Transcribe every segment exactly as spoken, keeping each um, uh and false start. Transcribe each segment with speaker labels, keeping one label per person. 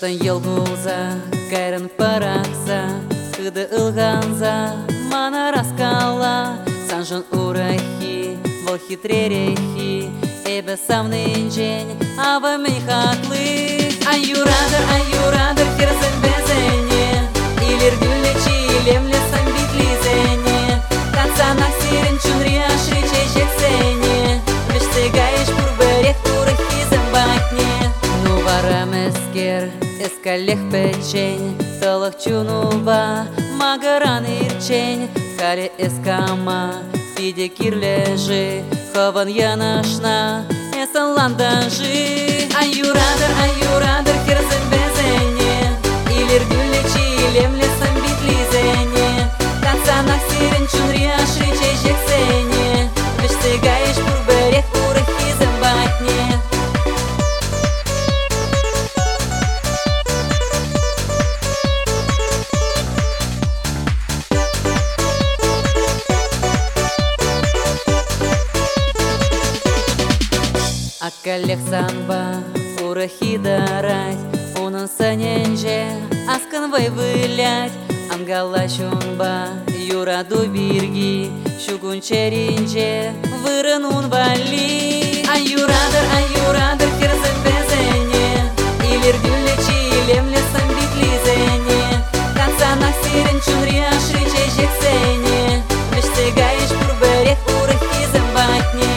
Speaker 1: Выртан елгуза, кайран паракса, кыды ылганза, мана раскала, санжан урахи, вол хитререхи, эбе самный день, аба мен хаклы. Аюрадыр, аюрадыр, кирзен безене, илер гүллечи, илемле самбит лизене, танцанак сирен чунри ашри чечек сене, веште гаеш пурберех урахи зембатне. Ну варам эскер, эскалех печень, талах чунуба, магаран ирчень, харе эскама, пиде кирлежи, хаван янашна, эсан ландажи. Аюрадыр, аюрадыр, кирзен безене, илер гүллечи, илемле самбит лизене, танцанак сирен чунри ашри чечек сене, веште гаеш пурберех урахи зембатне. Акалех санба, урахи дарать, унан саненже, асканвай вылять, ангала чунба, юраду бирги, щугун черинже, вырынун вали. Аюрадыр, аюрадыр, кирзен безене, илер гүллечи, илемле самбит лизене, танцанак сирен чунри ашри чечек сене, веште гаеш пурберех урахи зембатне.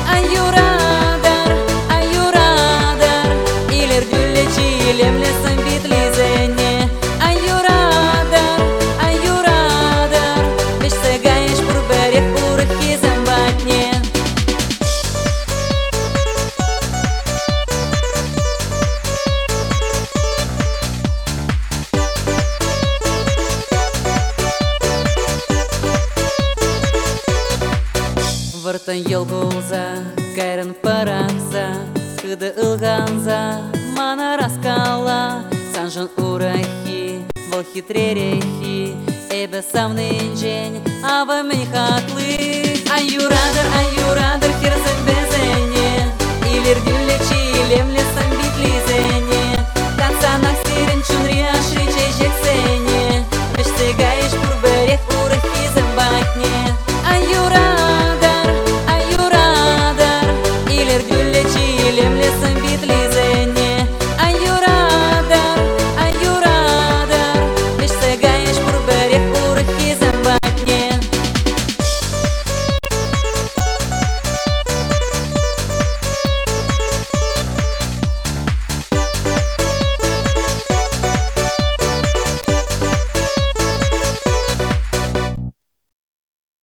Speaker 1: Илемле самбит лизене, аюрадар, аюрадар, веште гаеш пурберех урахи зембатне. Выртан елгуза, кайран паракса, кыды ылганза, мана раскала, санжан урахи, вол хитререхи, эбе самный день, аба мен хаклы. Аюрадыр, аюрадыр, кирзен безене, илер гүллечи, илемле